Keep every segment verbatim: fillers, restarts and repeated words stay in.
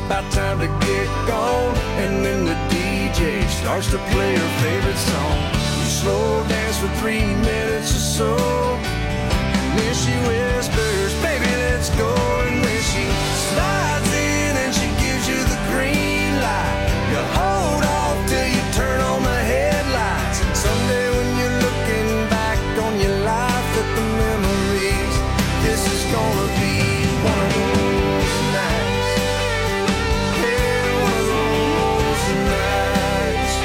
about time to get gone. And then the D J starts to play her favorite song. You slow dance for three minutes or so, and then she whispers, baby, let's go. And then she slides in and she gives you the green light. You hold off till you turn on the headlights. And someday when you're looking back on your life at the memories, this is gonna be one of those nights. Yeah, one of those nights.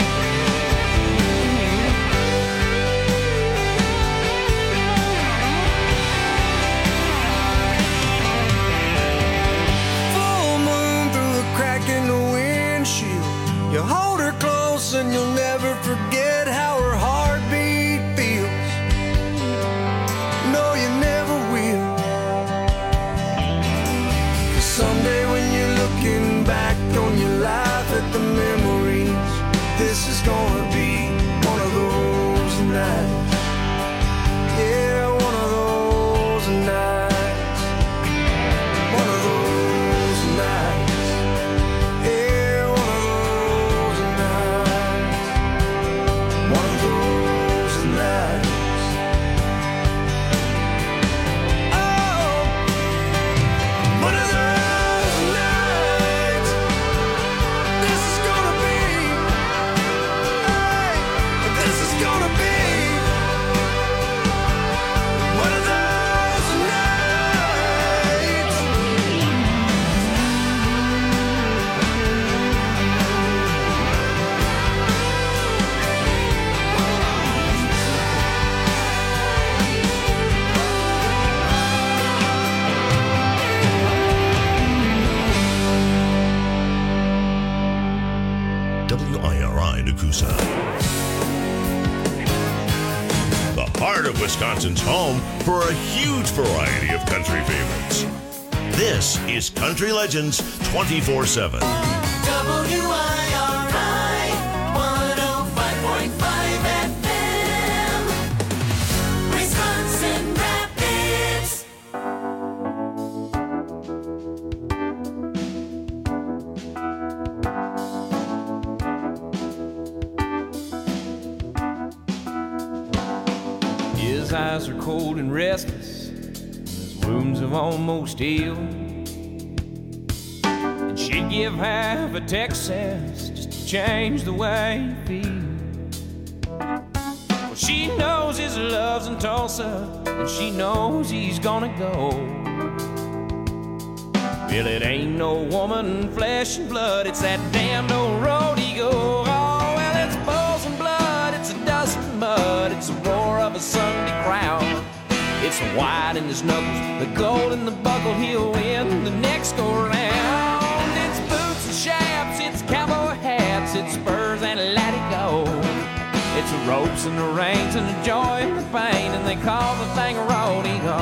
Full moon through the crack in the windshield. You hold her close and you'll never forget how her heartbeat feels. No, you never will. 'Cause someday when you're looking back on your life at the memories, this is gonna be one of those nights. Yeah, one of those nights. One of those nights. Yeah, one of those nights. One of those nights. Oh, one of those nights. This is gonna be. Hey, this is gonna be one of those nights. W I R I Nakusa. The heart of Wisconsin's home for a huge variety of country favorites. This is Country Legends twenty-four seven. W I R I one oh five point five F M, Wisconsin Rapids. His eyes are cold and restless, his wounds have almost healed. And she'd give half a Texas just to change the way you feel. Well, she knows his love's in Tulsa, and she knows he's gonna go. Well, it ain't no woman, flesh and blood, it's that damned old rodeo. Oh, well, it's bulls and blood, it's a dust and mud, it's the roar of a Sunday crowd. It's the white in his knuckles, the gold in the buckle, he'll win the next go round. It's boots and chaps, it's cowboy hats, it's spurs and let it go. It's the ropes and the reins and the joy and the pain, and they call the thing a rodeo.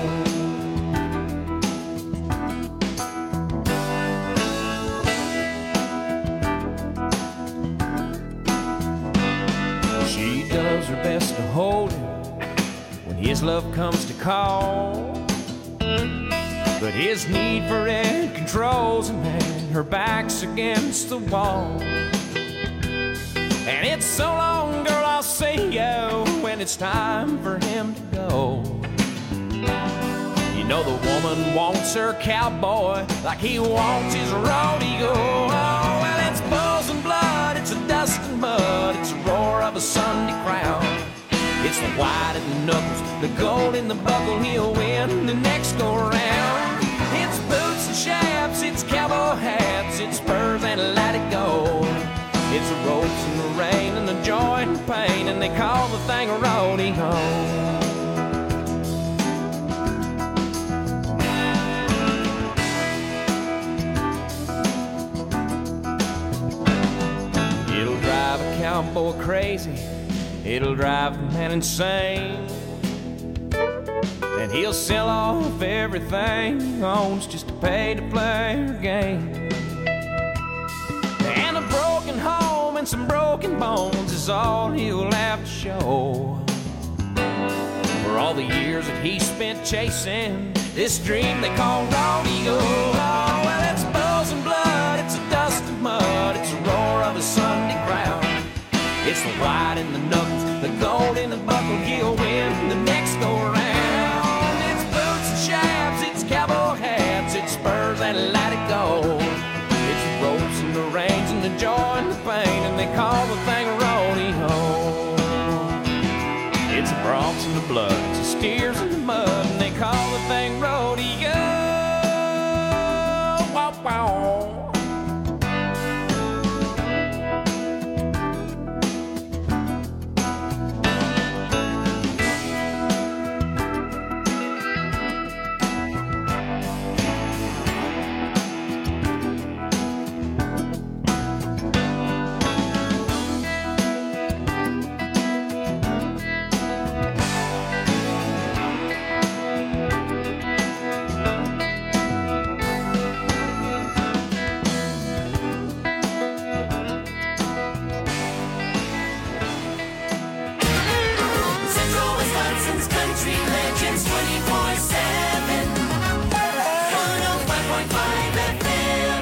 She does her best to hold him when his love comes to call. But his need for it controls him, and her back's against the wall. And it's so long, girl, I'll see you when it's time for him to go. You know the woman wants her cowboy like he wants his rodeo. Oh, well, it's bulls and blood, it's a dust and mud, it's the roar of a Sunday crowd. It's the white in the knuckles, the gold in the buckle, he'll win the next go round. It's boots and chaps, it's cowboy hats, it's spurs and let it go. It's the ropes and the rain and the joy and the pain, and they call the thing a rodeo. It'll drive a cowboy crazy, it'll drive a man insane. And he'll sell off everything he owns just to pay to play her game. And a broken home and some broken bones is all he'll have to show. For all the years that he spent chasing this dream they call rodeo. Oh, well, it's bulls and blood, it goes. It's the ropes and the reins and the joy and the pain, and they call the thing a rodeo. It's the broncs and the blood, it's the steers and the mud, and they call the thing rodeo. Wow, wow. Central Wisconsin's Country Legends twenty-four seven. one oh five point five F M.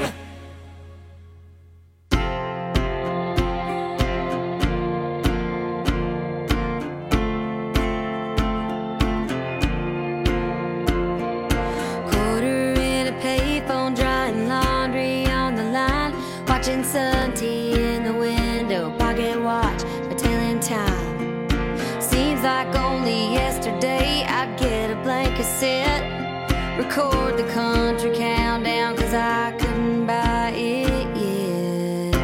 Quarter in a payphone, drying laundry on the line, watching sun tea in the window, pocket watch, a tailing time. Seems like only yesterday I'd get a blank cassette, record the country countdown, cause I couldn't buy it yet.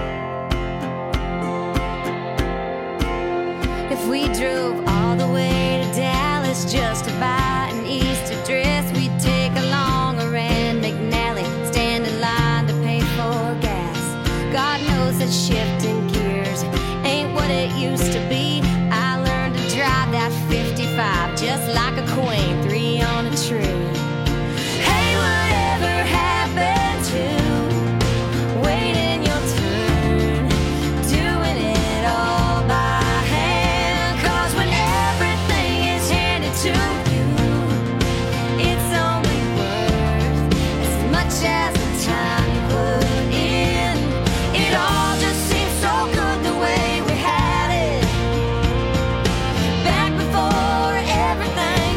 If we drove all the way to Dallas just to buy an Easter dress, we'd take along a Rand McNally, stand in line to pay for gas. God knows that shifting gears ain't what it used to be. I learned to drive that fifty-five just like a queen, three on a tree. Hey, whatever happened to waiting your turn, doing it all by hand? Cause when everything is handed to you, it's only worth as much as the time you put in. It all just seems so good the way we had it back before everything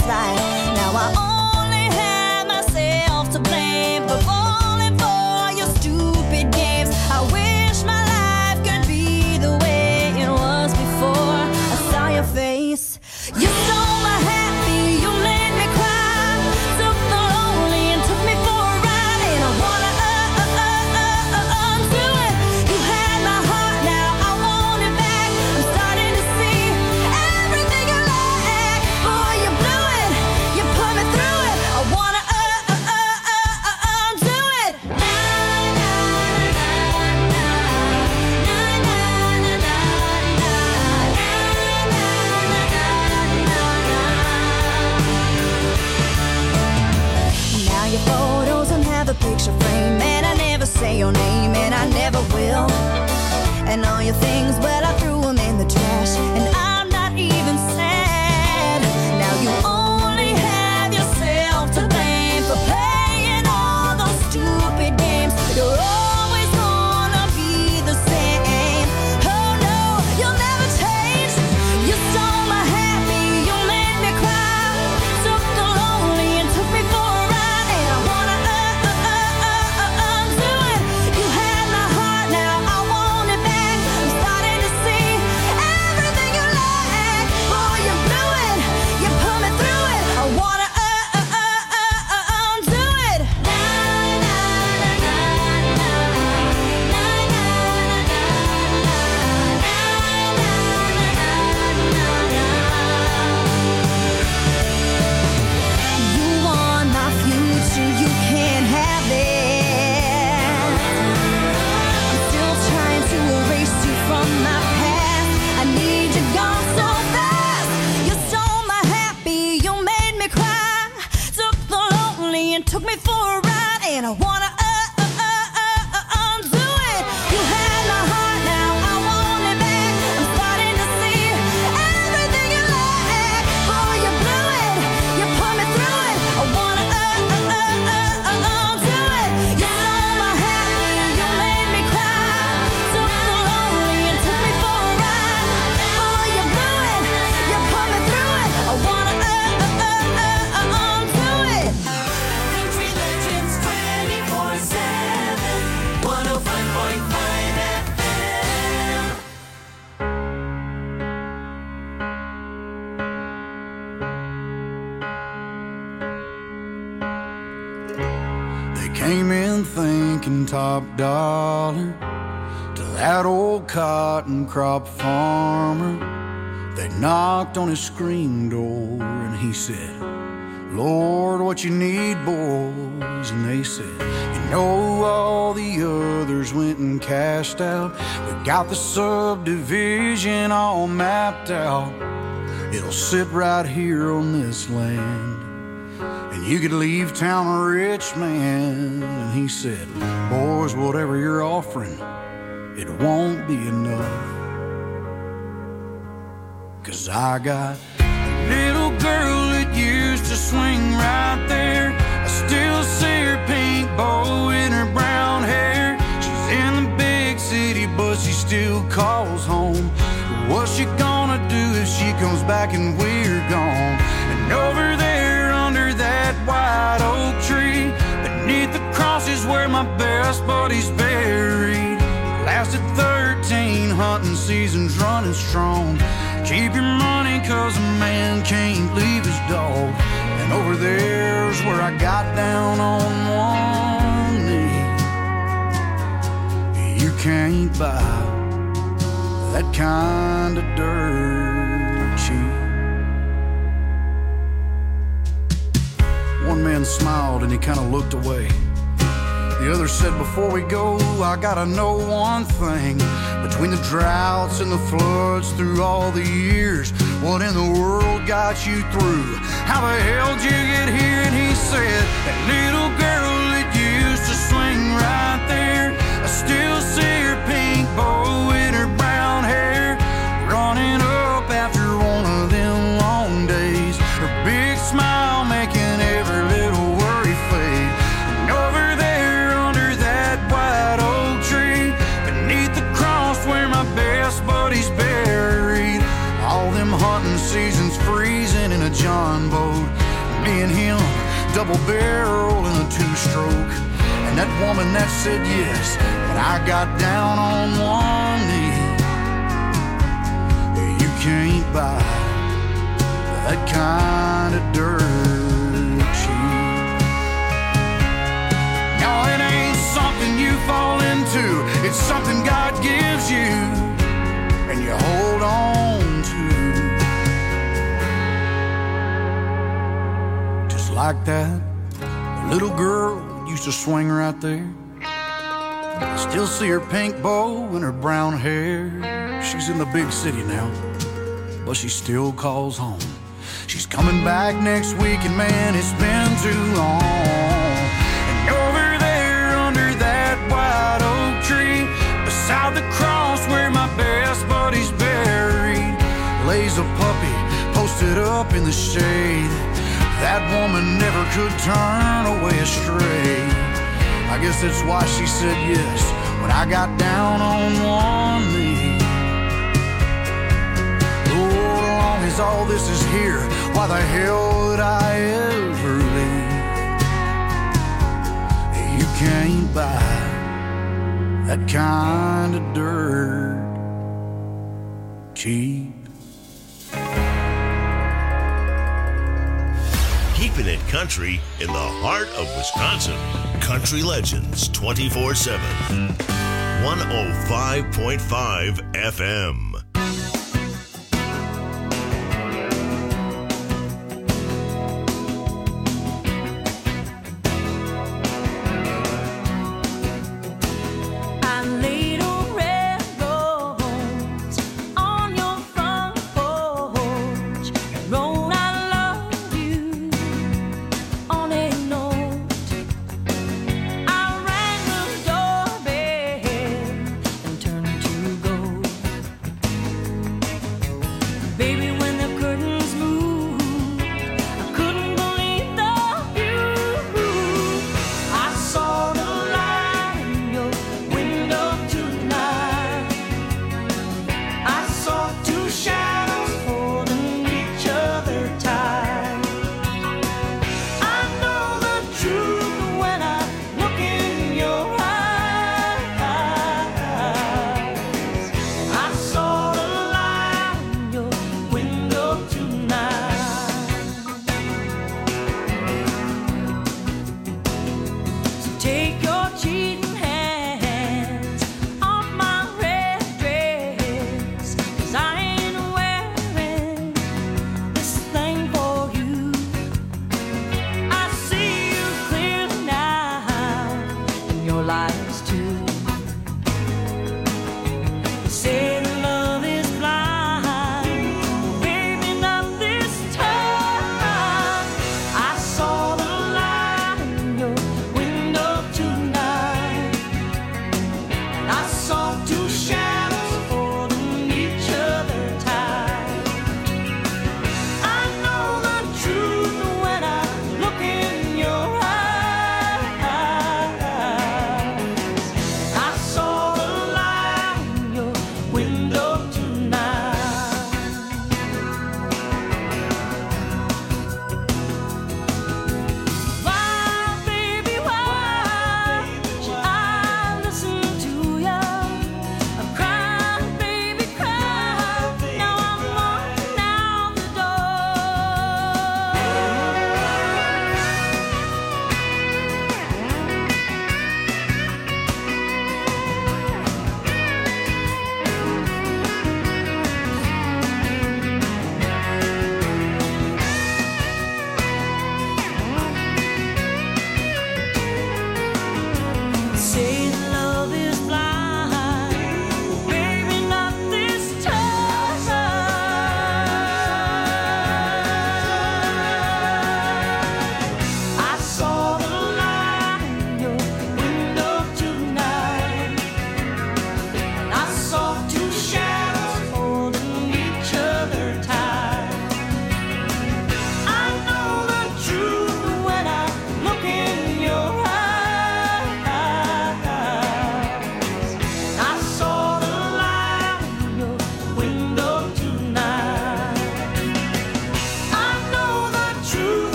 life. Now I only have myself to blame for falling for your stupid games. I wish my life could be the way it was before I saw your face. You stole my happy, you made me cry, took the lonely and took me for a ride, and I wanna uh, uh, uh, uh, uh, undo it. You had my heart, now I want it back. I'm starting to see everything you lack. Boy, you blew it, you put me through it. I wanna uh, uh, uh, uh, uh, undo it. Na, na, na, na, na, na, na, na, now your photos don't have a picture frame, and I never say your name, and I never will. And all your things, well, I threw them in the trash, and I'm not even sad. Now you only have yourself to blame for playing all those stupid games. You're always gonna be the same. Oh no, you'll never change. You stole my happy, you made me cry, took the lonely and took me for a ride, and I wanna uh, uh, uh, uh, uh, undo it. You had my heart, now I want it back. I'm starting to see everything you lack. Boy, you blew it, you put me through it. I wanna uh, uh, uh, uh, uh, undo it. Na, na, na, na, na, na, na, you want my future, you can't have it. I'm still trying to erase you from my past. I need you gone so fast. You stole my happy, you made me cry, took the lonely and took me for a ride, and I wanna uh, uh, uh, uh, uh, undo it. You had my heart, now I want it back. I'm starting to see everything you lack. Boy, you blew it, you put me through it. I wanna uh, uh, uh, uh, uh, undo it. You stole my happy, you made me cry, took the lonely and took me for a ride. Boy, you blew it, you put me through it. I wanna uh, uh, uh, uh, uh, undo it. Country Legends twenty-four seven, one oh five point five F M. They came in thinking top dollar to that old cotton crop farmer. They knocked on his screen door and he said, Lord, what you need, boys? And they said, you know, all the others went and cashed out. We got the subdivision all mapped out. It'll sit right here on this land, and you could leave town a rich man. And he said, boys, whatever you're offering, it won't be enough. 'Cause I got a little girl that used to swing right there. I still see her pink bow in her brown hair. She's in the big city, but she still calls home. What's she gonna do if she comes back and we're gone? And over there under that white oak tree, beneath the cross is where my best buddy's buried. Lasted thirteen hunting seasons running strong. Keep your money 'cause a man can't leave his dog. And over there's where I got down on one knee. You can't buy that kind of dirt cheap. One man smiled and he kind of looked away. The other said, before we go, I gotta know one thing. Between the droughts and the floods through all the years, what in the world got you through? How the hell did you get here? And he said, that little girl that used to swing right there, I still see her pink bow in her brown hair, running up after one of them long days. Her big smile making every little worry fade. And over there under that white oak tree, beneath the cross where my best buddy's buried, all them hunting seasons freezing in a John boat. double barrel and a two-stroke. And that woman that said yes when I got down on one knee. You can't buy that kind of dirt cheap. No, it ain't something you fall into. It's something God gives you and you hold on to. Just like that little girl used to swing right there. I still see her pink bow and her brown hair. She's in the big city now, but she still calls home. She's coming back next week, and man, it's been too long. And over there under that white oak tree, beside the cross where my best buddy's buried, lays a puppy posted up in the shade. That woman never could turn away astray. I guess that's why she said yes when I got down on one knee. Oh, as long as all this is here, why the hell would I ever leave? You can't buy that kind of dirt cheap. Keeping it country in the heart of Wisconsin. Country Legends twenty-four seven. one oh five point five F M.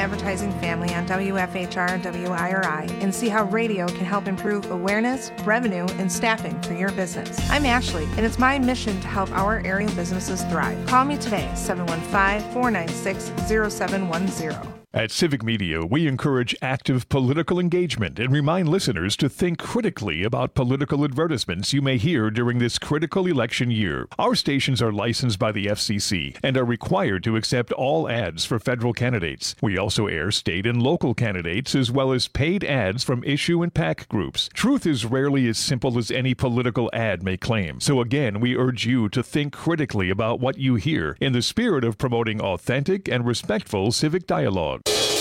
advertising family on W F H R and W I R I and see how radio can help improve awareness, revenue, and staffing for your business. I'm Ashley, and it's my mission to help our area businesses thrive. Call me today, seven one five, four nine six, zero seven one zero. At Civic Media, we encourage active political engagement and remind listeners to think critically about political advertisements you may hear during this critical election year. Our stations are licensed by the F C C and are required to accept all ads for federal candidates. We also air state and local candidates as well as paid ads from issue and PAC groups. Truth is rarely as simple as any political ad may claim. So again, we urge you to think critically about what you hear in the spirit of promoting authentic and respectful civic dialogue.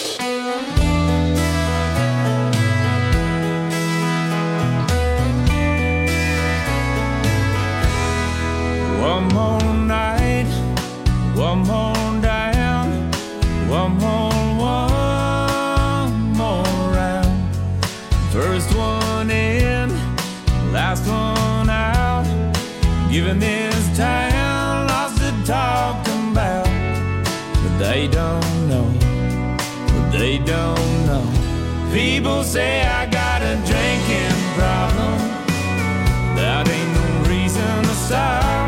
One more night, one more down, one more, one more round. First one in, last one out. Giving this town lots to talk about, but they don't know, but they don't know. People say I got a drinking problem, that ain't no reason to stop.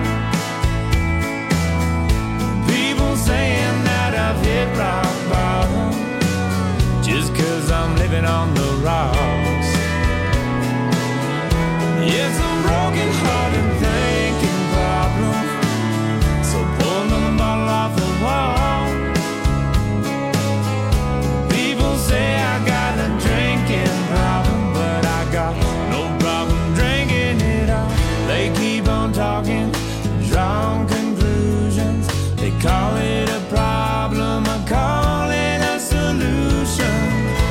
Saying that I've hit rock bottom just cause I'm living on the rocks. It's a broken hearted thinking problem, so pour another bottle off the wall. People say I got a drinking problem, but I got no problem drinking it all. They keep on talking, drawing conclusions. They call it a problem, I call it a solution.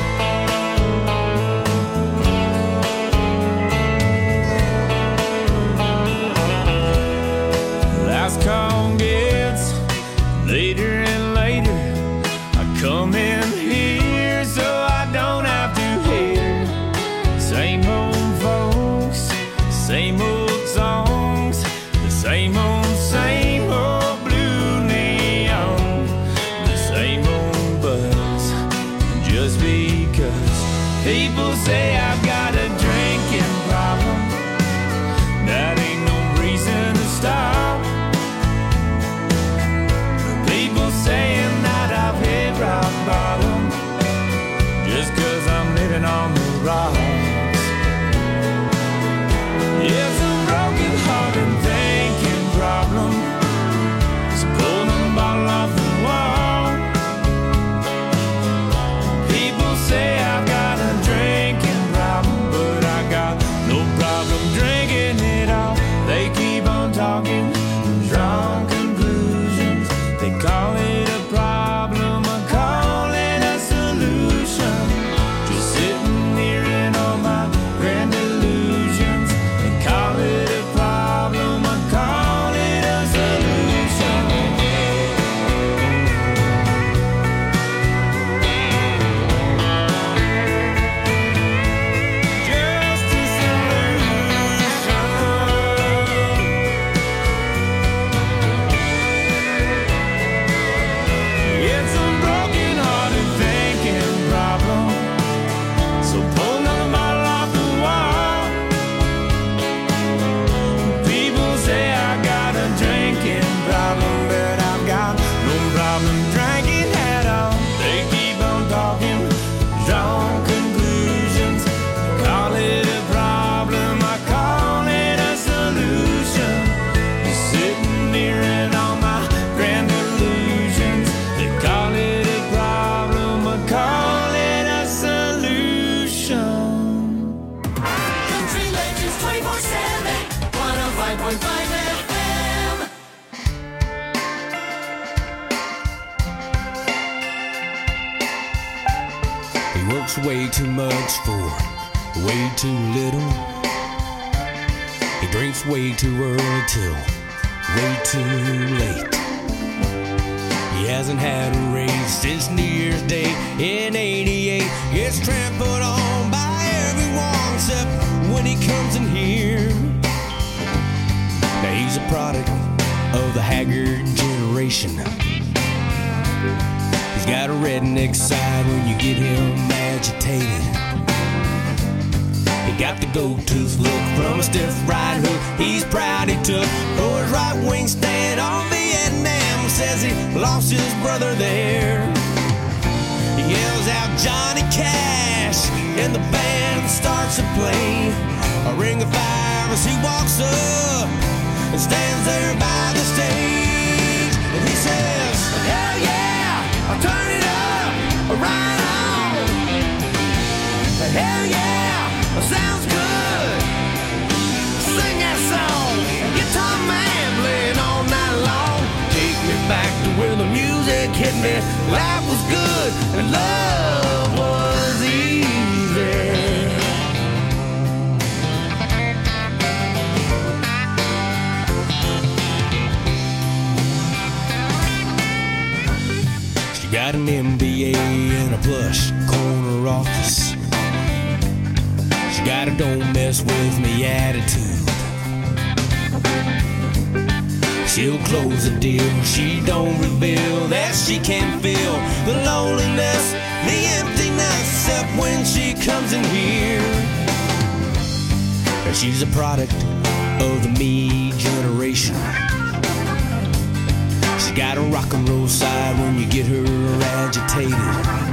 Last call gets later and later. I come in here so I don't have to hear same old folks, same old songs, the same old, same old. Just because people say I've got a drinking problem, that ain't no reason to stop. People saying that I've hit rock bottom, just cause I'm living on the rocks. It's a broken hearted thinking problem, so pull the bottle off the wall. Say I've got a drinking problem, but I got no problem drinking it all. They keep on talking, drawing conclusions. They call it a problem, I call it a solution. Just sitting here in all my grand illusions. They call it a problem, I call it a solution. Way too much for way too little. He drinks way too early till way too late. He hasn't had a raise since New Year's Day in eighty-eight. Gets trampled on by everyone except when he comes in here. Now he's a product of the haggard generation. He's got a redneck side when you get him agitated. He got the gold tooth look from a stiff right hook. He's proud he took for his right wing stand on Vietnam. Says he lost his brother there. He yells out Johnny Cash, and the band starts to play a ring of fire as he walks up and stands there by the stage. And he says, hell yeah, I'll turn it up, right on. Hell yeah, sounds good. Sing that song, guitar man playing all night long. Take me back to where the music hit me. Life was good and love was easy. She got an M B A and a plush corner office. She got a don't mess with me attitude. She'll close a deal, she don't reveal that she can feel the loneliness, the emptiness, except when she comes in here. She's a product of the me generation. She got a rock and roll side when you get her agitated.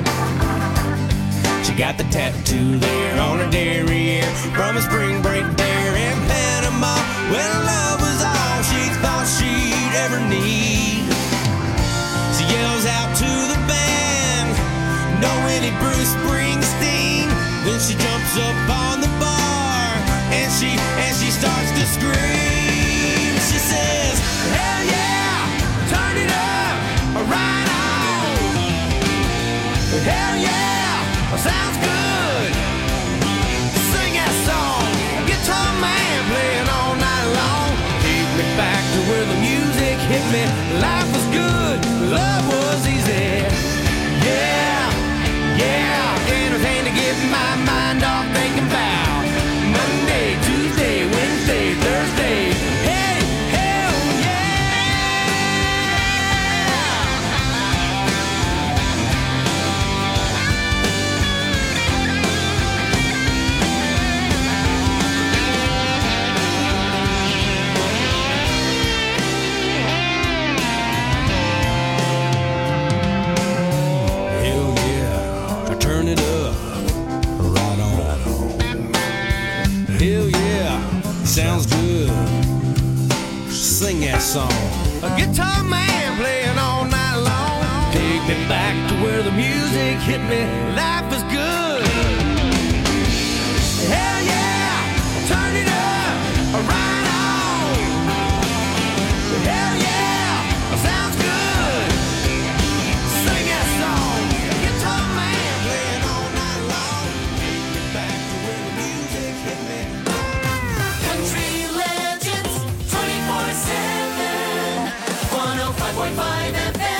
She got the tattoo there on her derriere from a spring break there in Panama, when love was all she thought she'd ever need. She yells out to the band, know any Bruce Springsteen? Then she jumps up on the bar and she and she starts to scream. She says, hell yeah, turn it up, right on. Hell yeah, sounds good. Sing that song, guitar man playing all night long. Take me back to where the music hit me. Life was good, love was easy. Yeah, yeah, anything to get my mind off thinking about Monday, Tuesday, Wednesday, Thursday. Hey, hell turn it up, right on, right on. Hell yeah, sounds good. Sing that song. A guitar man playing all night long. Take me back to where the music hit me. Life was good. Hell yeah, turn it up, right on. Hell yeah, sounds good. Sing that song. Guitar man playing all night long. Take me back to where the music hit me. Country Legends twenty-four seven, one oh five point five F M.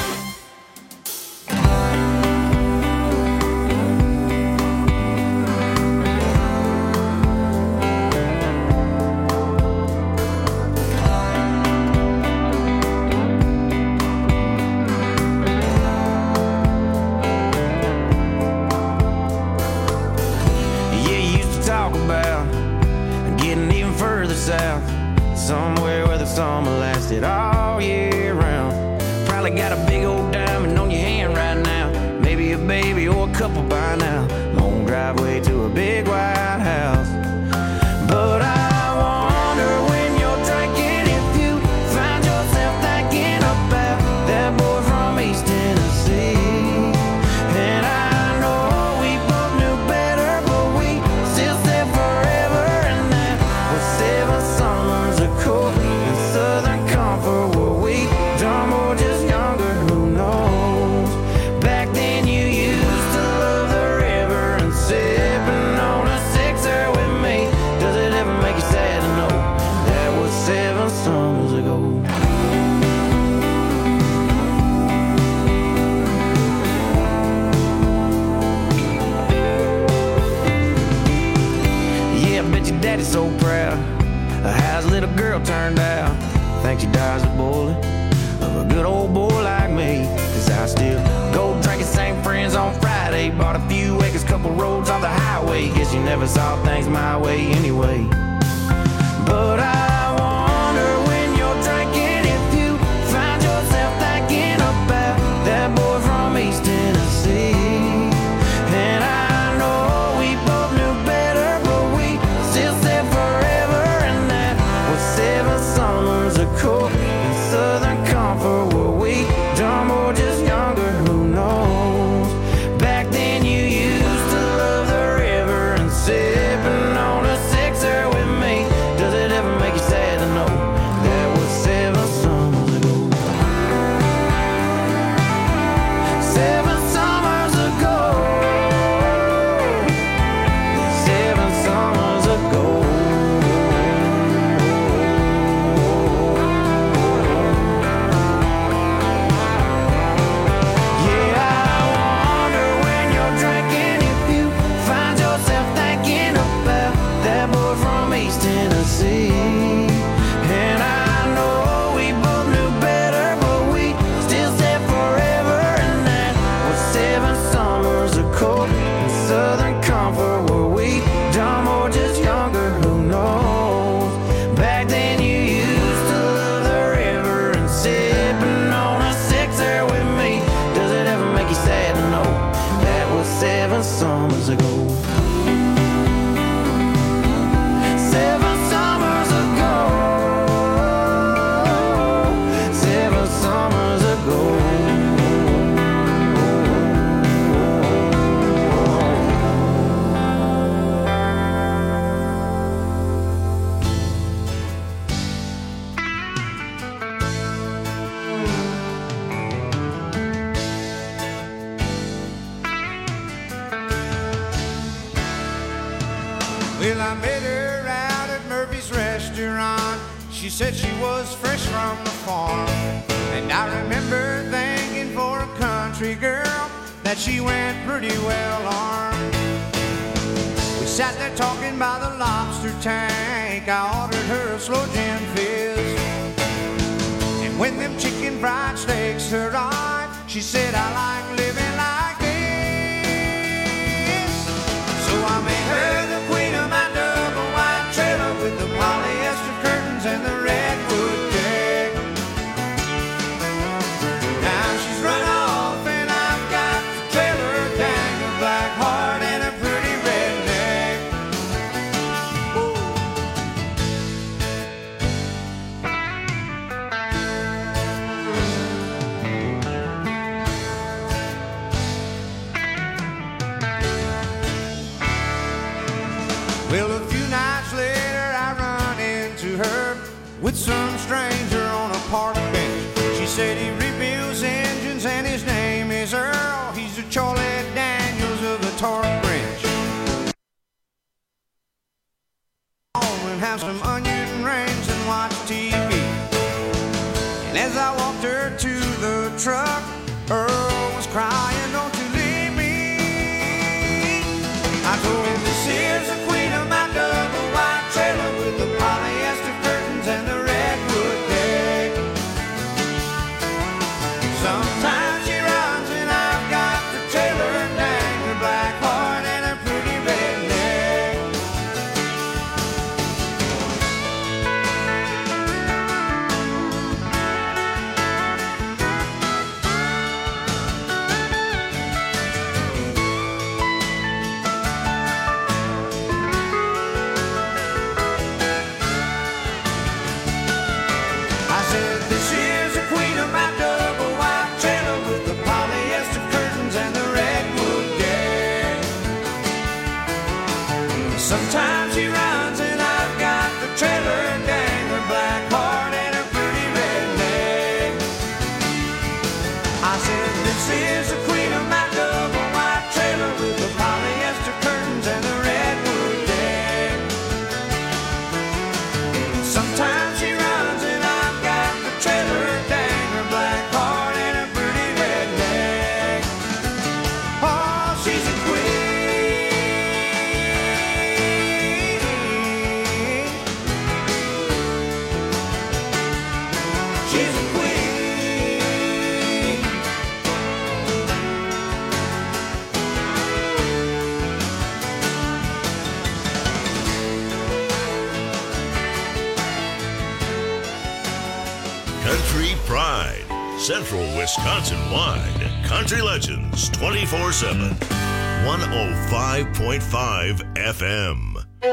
South, somewhere where the summer lasted all year round. Probably got a big old diamond on your hand right now, maybe a baby or a couple by now. Long driveway to a big white house. But I wonder when you're drinking if you find yourself thinking about that boy from East Tennessee. And I know we both knew better, but we still said forever. And that was seven summers ago in Southern Comfort, were we dumb or just younger, who knows? Back then you used to love the river and sipping on a sixer with me. Does it ever make you sad to know that was seven summers ago? Yeah, I bet your daddy's so proud of how his little girl turned out. Thinks she dies a bullet of a good old boy like me. Cause I still go drinking Friday. Bought a few acres, couple roads off the highway. Guess you never saw things my way anyway. But I wonder when you're drinking if you find yourself thinking about that boy from East Tennessee. And I know we both knew better, but we still said forever. And that was seven summers ago in Southern Comfort. Were we dumb or just younger? Who knows? Back then you used to love the river and sipping on a sixer with me. Does it ever make you sad to know that was seven summers ago? Seven summers ago. Seven summers ago. Yeah, I wonder when you're drinking if you find yourself thinking about that boy from East Tennessee. And I know we both knew better, but we still said forever. And that was seven summers ago in Southern Comfort. Were we dumb or just younger? Who knows? Back then you used to love the river and sipping on a sixer with me. Does it ever make you sad to know that was seven summers ago? Seven summers ago. Seven summers ago. Well, I met her out at Murphy's restaurant. She said she was fresh from the farm. And I remember thinking for a country girl that she went pretty well armed. We sat there talking by the lobster tank. I ordered her a slow gin fizz. And when them chicken fried steaks arrived, she said, I like living like this. So I made her the queen of my double wide trailer with the polyester curtains and the redwood deck. Now she's run off and I've got the trailer, dang, a black heart and a pretty redneck. Well, a few nights later I run into her with some stranger on a park bench. She said he rebuilds engines and his name is Earl. He's the Charlie Daniels of the torque wrench. And have some onion rings and watch T V. And as I walked her to the truck, Earl was crying, don't you leave me. I told him this is the queen of my double wide trailer with the polyester curtains and the redwood deck. Sometimes she runs and I've got the trailer, dang, her black heart and a pretty redneck. I said, this is the queen of my double wide trailer with the polyester curtains and the redwood deck. Sometimes she runs and I've got the trailer, dang, her black heart and her pretty redneck. I said, this is the queen of my double wide trailer with the polyester curtains and the redwood deck. Sometimes she runs and I've got the trailer, dang, her black heart and her pretty redneck. Oh, she's a queen. She's a queen. Country Pride. Central Wisconsin-wide. Country Legends twenty-four seven. one oh five point five F M.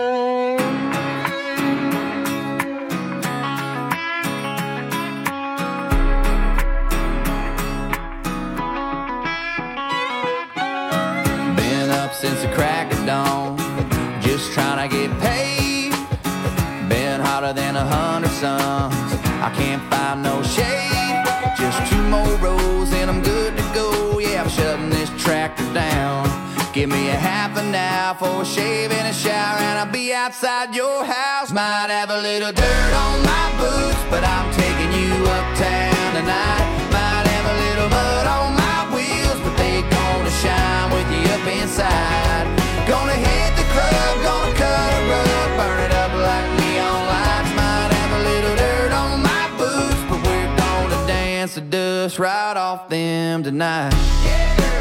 Been up since the crack of dawn, just trying to get paid. Been hotter than a hundred suns, I can't find no shade. Just two more rows and I'm good to go. Yeah, I'm shutting this tractor down. Give me a half an hour for a shave and a shower, and I'll be outside your house. Might have a little dirt on my boots, but I'm taking you uptown tonight. Might have a little mud on my wheels, but they gonna shine with you up inside. Gonna hit the club, gonna cut a rug, burn it up like neon lights. Might have a little dirt on my boots, but we're gonna dance the dust right off them tonight. Yeah.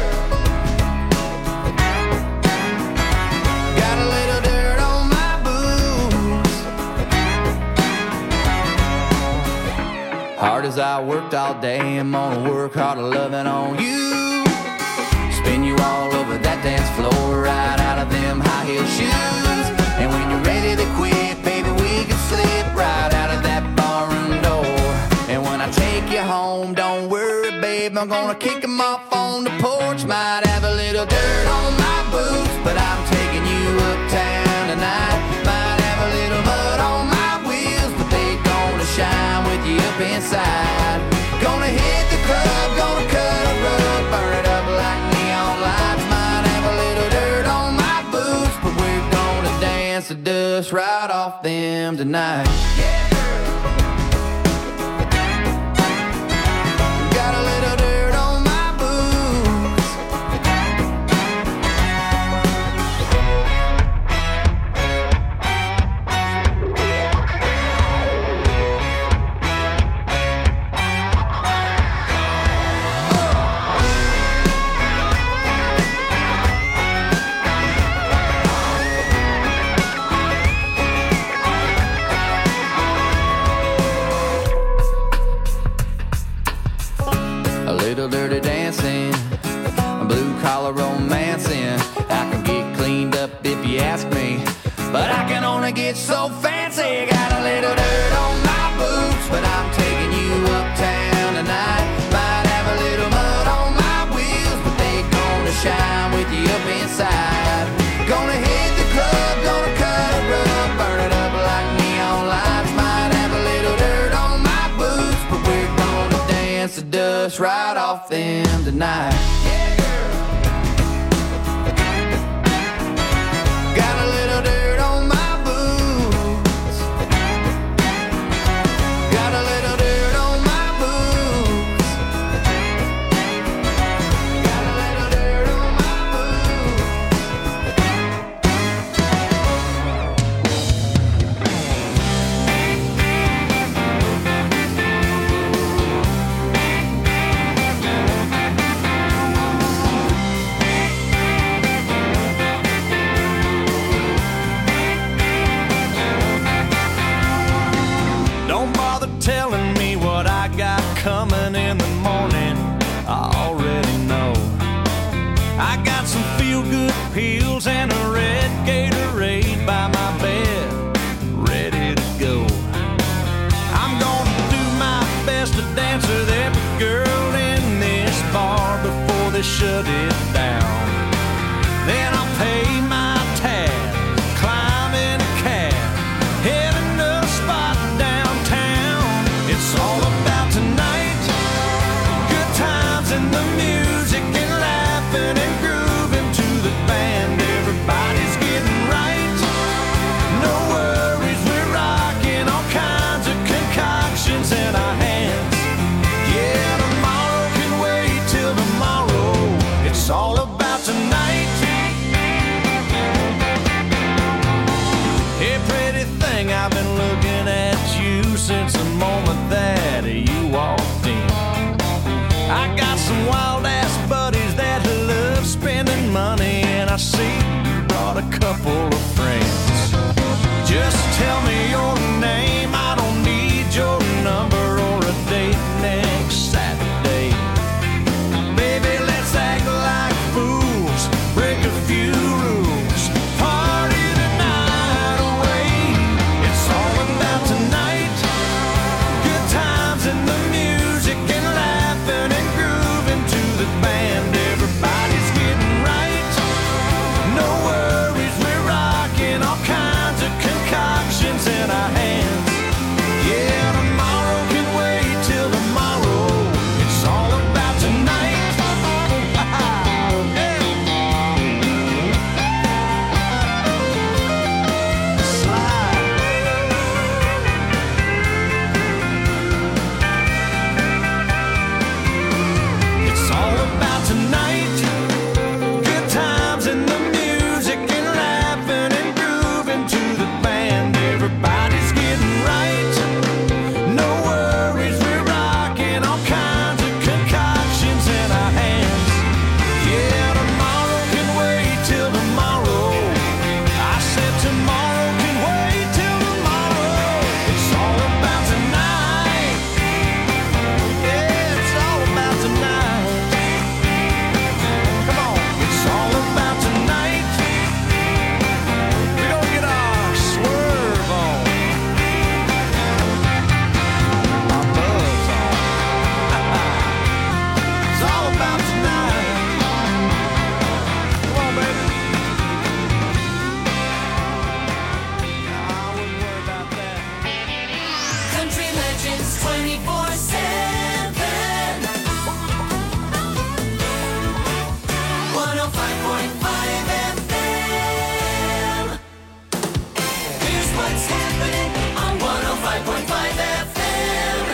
Hard as I worked all day, I'm gonna work harder loving on you. Spin you all over that dance floor, right out of them high heel shoes. And when you're ready to quit, baby, we can slip right out of that barroom door. And when I take you home, don't worry, babe, I'm gonna kick them off on the porch. Might have a little dirt on my boots, but I'm taking you uptown tonight. Might have a little mud on my wheels, but they gonna shine with you up inside. Gonna hit the club, gonna cut a rug, burn it up like neon lights. Might have a little dirt on my boots, but we're gonna dance the dust right off them tonight. Yeah. Got a little dirt on my boots. Little dirty dancing, blue collar romancing. I can get cleaned up if you ask me, but I can only get so fancy. Got a little dirt on my boots, but I'm taking you uptown tonight. Might have a little mud on my wheels, but they gonna shine with you up inside. Gonna hit the club, gonna cut a rug, burn it up like neon lights. Might have a little dirt on my boots, but we're gonna dance the dust right off them tonight. Yeah, girl. Got a little dirt on my boots. Got a little dirt on my boots. Got a little dirt on my Don't bother telling me what I got coming in the morning. I already know. I got some feel-good pills and a red Gatorade by my bed, ready to go. I'm gonna do my best to dance with every girl in this bar before they shut it down. Then I'll pay my tab, climb in a cab, heading to a spot downtown. It's all about tonight, good times and the music and laughing and grooving to the band. Everybody's getting right, no worries, we're rocking all kinds of concoctions in our hands. Yeah, tomorrow can wait till tomorrow. It's all about tonight. Hey, pretty thing, I've been looking at you since the moment that you walked in. I got some wild ass buddies that love spending money, and I see you brought a couple of friends. Just tell me your name, I don't need your number or a date.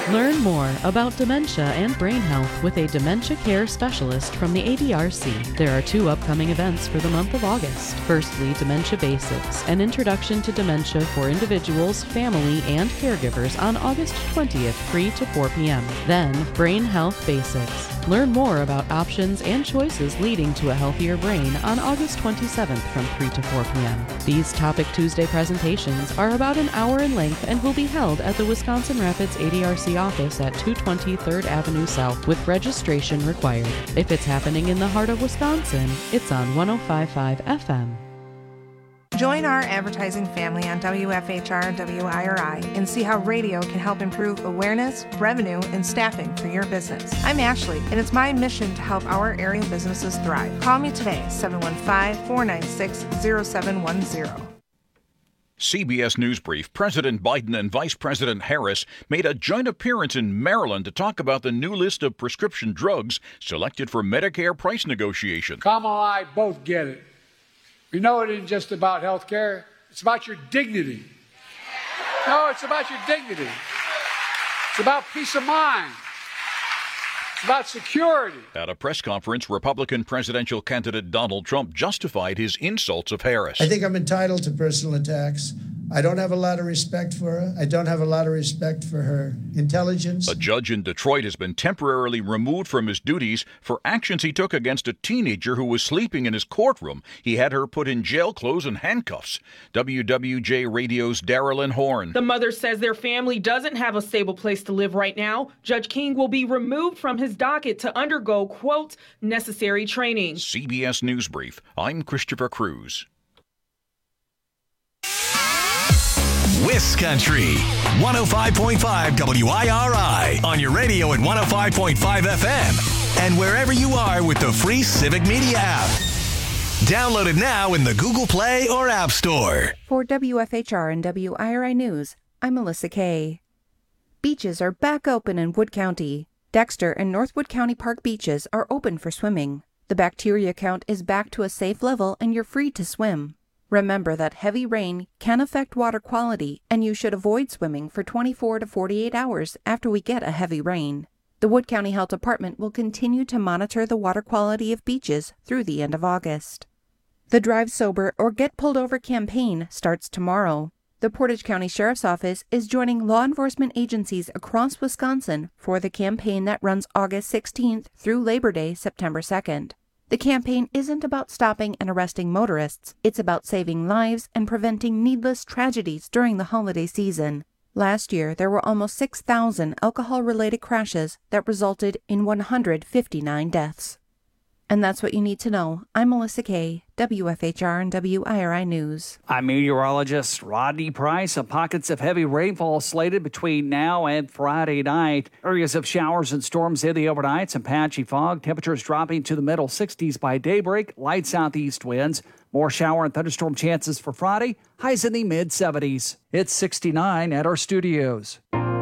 Learn more about dementia and brain health with a dementia care specialist from the A D R C. There are two upcoming events for the month of August. Firstly, Dementia Basics, an introduction to dementia for individuals, family, and caregivers on August twentieth, three to four p.m. Then, Brain Health Basics. Learn more about options and choices leading to a healthier brain on August twenty-seventh from three to four p.m. These Topic Tuesday presentations are about an hour in length and will be held at the Wisconsin Rapids A D R C office at two twenty third Avenue South with registration required. If it's happening in the heart of Wisconsin, it's on one oh five point five F M. Join our advertising family on W F H R and W I R I and see how radio can help improve awareness, revenue, and staffing for your business. I'm Ashley, and it's my mission to help our area businesses thrive. Call me today, seven one five, four nine six, zero seven one zero. C B S News Brief. President Biden and Vice President Harris made a joint appearance in Maryland to talk about the new list of prescription drugs selected for Medicare price negotiations. Kamala and I both get it. We know it isn't just about health care. It's about your dignity. No, it's about your dignity. It's about peace of mind. It's about security. At a press conference, Republican presidential candidate Donald Trump justified his insults of Harris. I think I'm entitled to personal attacks. I don't have a lot of respect for her. I don't have a lot of respect for her intelligence. A judge in Detroit has been temporarily removed from his duties for actions he took against a teenager who was sleeping in his courtroom. He had her put in jail clothes and handcuffs. W W J Radio's Darylyn Horn. The mother says their family doesn't have a stable place to live right now. Judge King will be removed from his docket to undergo, quote, necessary training. C B S News Brief. I'm Christopher Cruz. Wiscountry, one oh five point five W I R I, on your radio at one oh five point five F M, and wherever you are with the free Civic Media app. Download it now in the Google Play or App Store. For W F H R and W I R I News, I'm Melissa Kay. Beaches are back open in Wood County. Dexter and Northwood County Park beaches are open for swimming. The bacteria count is back to a safe level and you're free to swim. Remember that heavy rain can affect water quality, and you should avoid swimming for twenty-four to forty-eight hours after we get a heavy rain. The Wood County Health Department will continue to monitor the water quality of beaches through the end of August. The Drive Sober or Get Pulled Over campaign starts tomorrow. The Portage County Sheriff's Office is joining law enforcement agencies across Wisconsin for the campaign that runs August sixteenth through Labor Day, September second. The campaign isn't about stopping and arresting motorists. It's about saving lives and preventing needless tragedies during the holiday season. Last year, there were almost six thousand alcohol-related crashes that resulted in one hundred fifty-nine deaths. And that's what you need to know. I'm Melissa Kay, W F H R and W I R I News. I'm meteorologist Rodney Price. Pockets of heavy rainfall slated between now and Friday night. Areas of showers and storms in the overnight. Some patchy fog. Temperatures dropping to the middle sixties by daybreak. Light southeast winds. More shower and thunderstorm chances for Friday. Highs in the mid seventies. It's sixty-nine at our studios.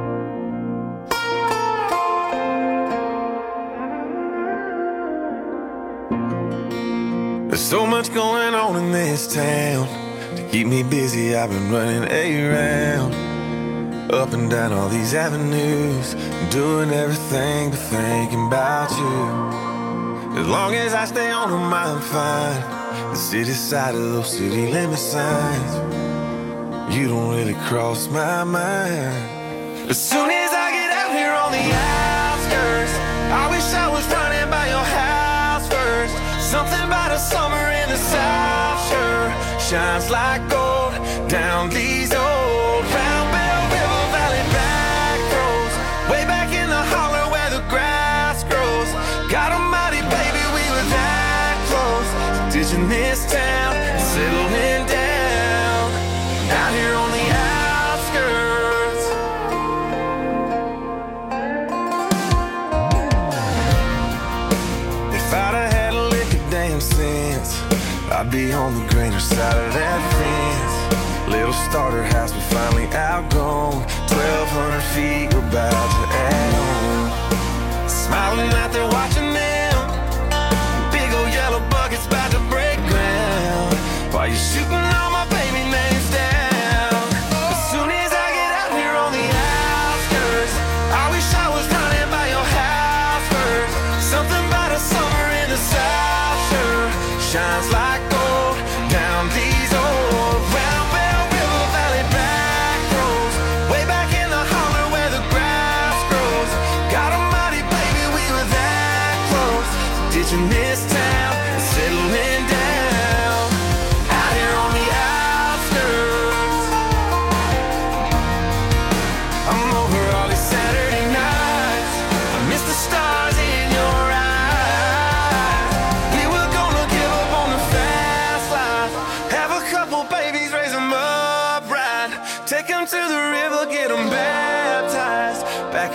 There's so much going on in this town. To keep me busy, I've been running around, up and down all these avenues, doing everything but thinking about you. As long as I stay on them, I'm fine. The city side of those city limit signs, you don't really cross my mind. As soon as I get out here on the outskirts, I wish I was running by your house first. Something about a summer in the South sure shines like gold down these old Round Bell River Valley back roads, way back in the holler where the grass grows. God almighty, baby, we were that close to ditching this town and settling down out here on the outskirts. If I'd have had a lick of damn sense, I'd be on the greener side of that fence. Little starter house we finally outgrown. Twelve hundred feet we're about to add on. Smiling out there watching them, big old yellow buckets about to break ground, while you're shooting all my baby names down. As soon as I get out here on the outskirts, I wish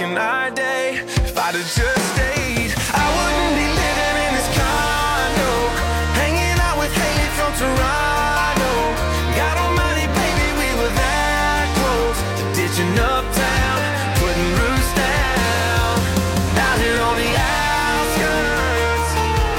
night day. If I'd have just stayed, I wouldn't be living in this condo, hanging out with Haley from Toronto. God almighty, baby, we were that close to ditching uptown, putting roots down, out here on the outskirts.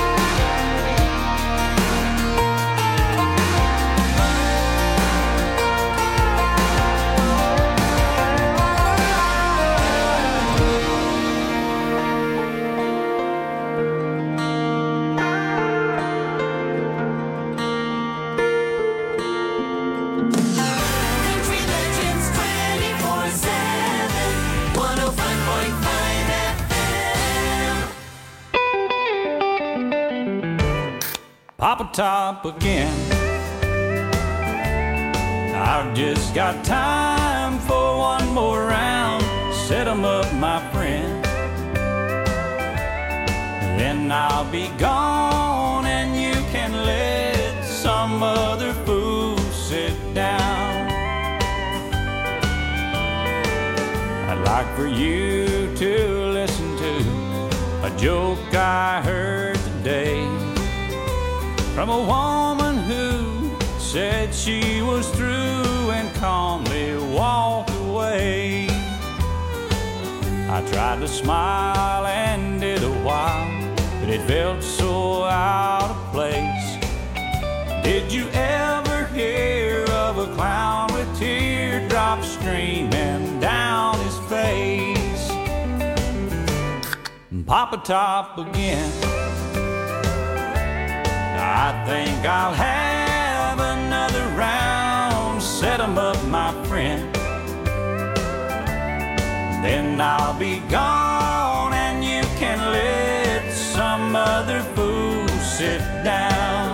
Country Legends twenty-four seven, one oh five point five F M. Papa Top again. I've just got time for one more round. Set 'em up, my friend. Then I'll be gone and you can let some other fool sit down. I'd like for you to listen to a joke I heard today from a woman who said she was through and calmly walked away. I tried to smile and did a while, but it felt so out of place. Did you ever hear of a clown with teardrops streaming down his face? Papa Top again. I think I'll have another round. Set 'em up, my friend. Then I'll be gone and you can let some other fool sit down.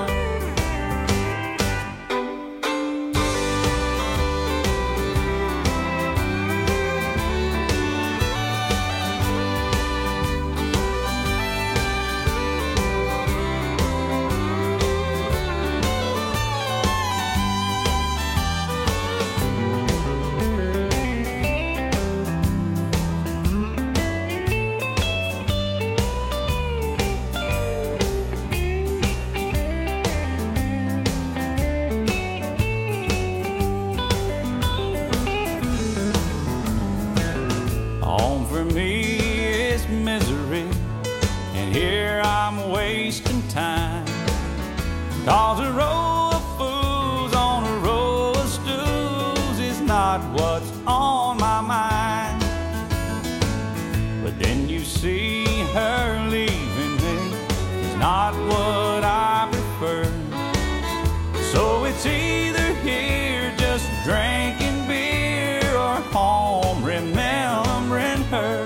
Home for me is misery, and here I'm wasting time. Cause a row of fools on a row of stools is not what's on my mind. But then you see her leaving me, is not what I prefer. So it's either here just drinking beer or home remembering her.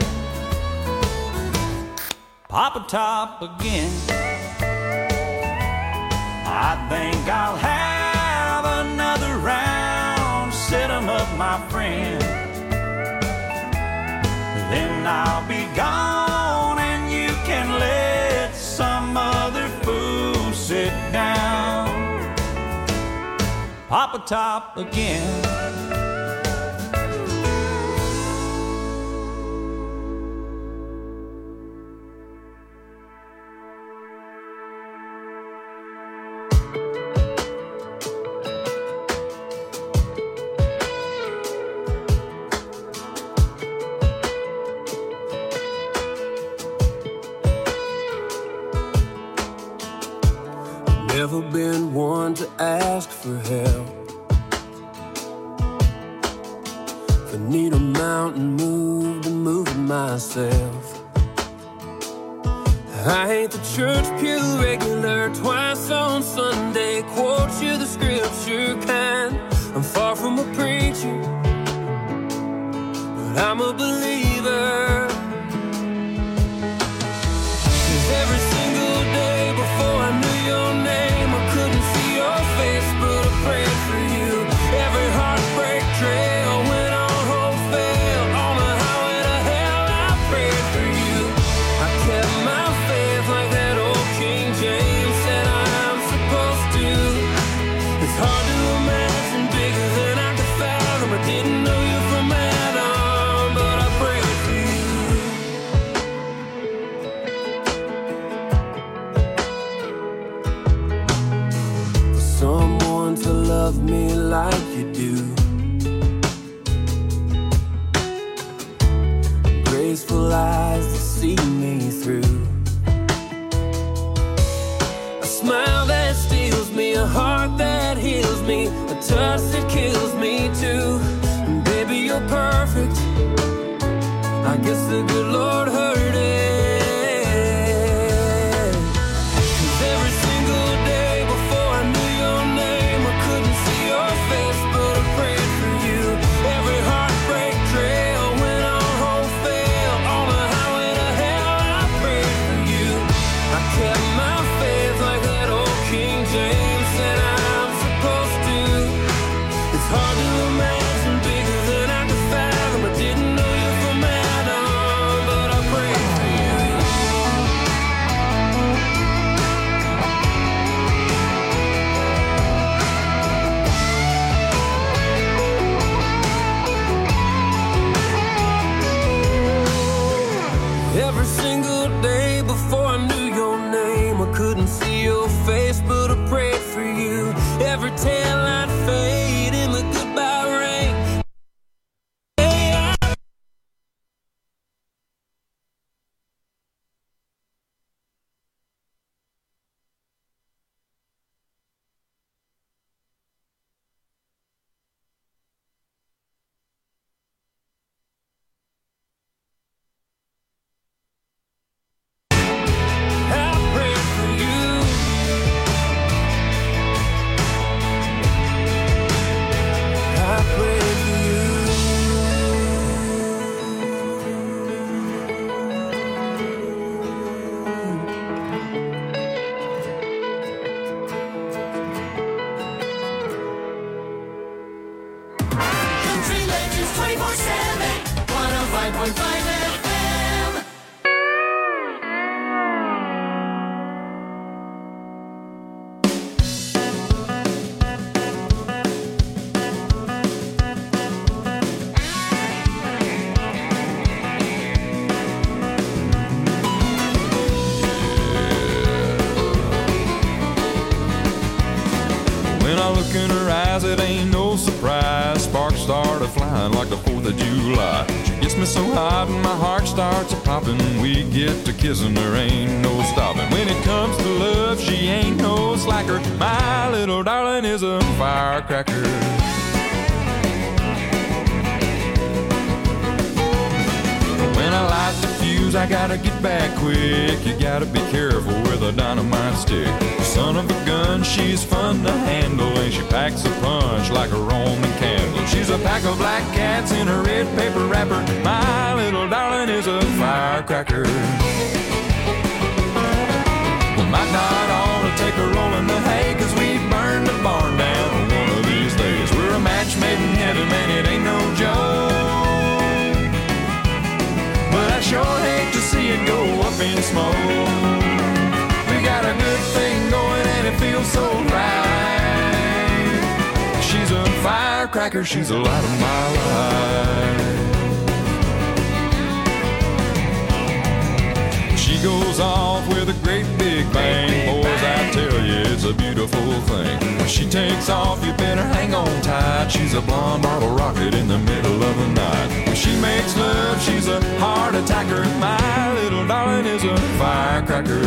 Papa Top again. I think I'll have another round. Set 'em up, my friend. Then I'll be gone and you can let some other fool sit down. Papa Top again. Never been one to ask for help. If I need a mountain moved, I'm moving myself. I ain't the church pew regular, twice on Sunday, quote you the scripture kind. I'm far from a preacher, but I'm a believer. 'Cause every single day before I knew your name, I couldn't see your face, but I prayed for you. Every heartbreak trail went on hope failed. On the highway to hell, I prayed for you. I kept my faith like that old King James said I'm supposed to. It's hard to imagine bigger than I could fathom. I didn't know you from Adam, but I prayed little eyes that see me through. A smile that steals me, a heart that heals me, a touch that kills me too. And baby, you're perfect. I guess the good Lord heard it. 'Cause every single day before I knew your name, I couldn't see your face, but I prayed for you. Every heartbreak trail went on home fail. On the highway to hell, I prayed for you. I kept my faith like that old King James said I'm supposed to. It's hard to imagine bigger than I could fathom. I didn't know you from Adam, but I prayed for you. Every single day before I knew your name, I couldn't see your face, but I prayed for you. Every tail I'd fade in the goodbye rain. I prayed for you. I prayed for you. Country Legends twenty-four seven, one oh five point five F M. When I look in her eyes, it ain't no surprise. Sparks started flying like the fourth of July. She gets me so hot and my heart starts a-popping. We get to kissing, there ain't no stopping. When it comes to love, she ain't no slacker. My little darling is a firecracker. When I light the fuse, I gotta get back quick. You gotta be careful with a dynamite stick. Son of a gun, she's fun to handle, and she packs a punch like a Roman candle. She's a pack of black cats in a red paper wrapper. My little darling is a firecracker. We might not ought to take a roll in the hay, 'cause we burn the barn down one of these days. We're a match made in heaven, man, it ain't no joke. But I sure hate to see it go up in smoke. We got a good thing going and it feels so right. She's a firecracker, she's a light of my life. She goes off with a great big bang. Boys, I tell you, it's a beautiful thing. When she takes off, you better hang on tight. She's a blonde bottle rocket in the middle of the night. When she makes love, she's a heart attacker. My little darling is a firecracker.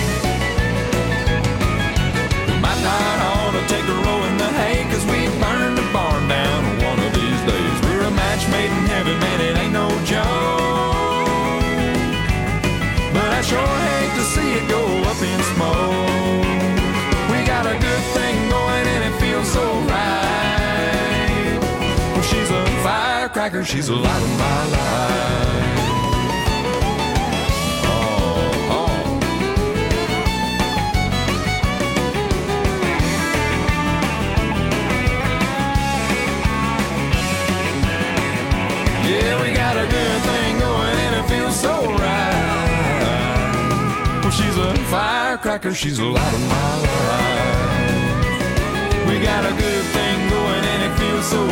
We might not ought to take a roll in the hay, 'cause we burn the barn down one of these days. We're a match made in heaven, man, it ain't no joke. But I sure hate to see it go up in smoke. We got a good thing going and it feels so right. Well, she's a firecracker, she's a light of my life. Oh, oh. Yeah, we got a good thing going and it feels so right. Well, she's a firecracker, she's a light of my life. We got a good thing going and it feels so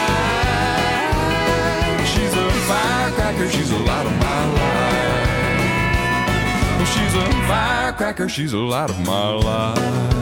right. She's a firecracker, she's a light of my life. Well, she's a firecracker, she's a light of my life.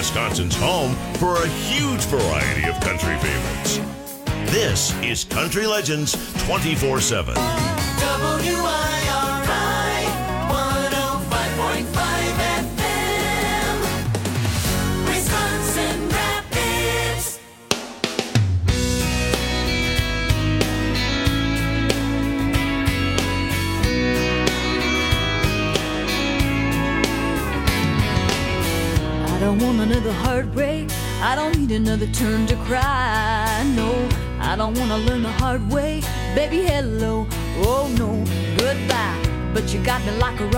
Wisconsin's home for a huge variety of country favorites. This is Country Legends twenty-four seven. W I R I one oh five point five F M, Wisconsin Rapids. I don't want another heartbreak. I don't need another turn to cry. No, I don't want to learn the hard way. Baby, hello. Oh no, goodbye. But you got me like a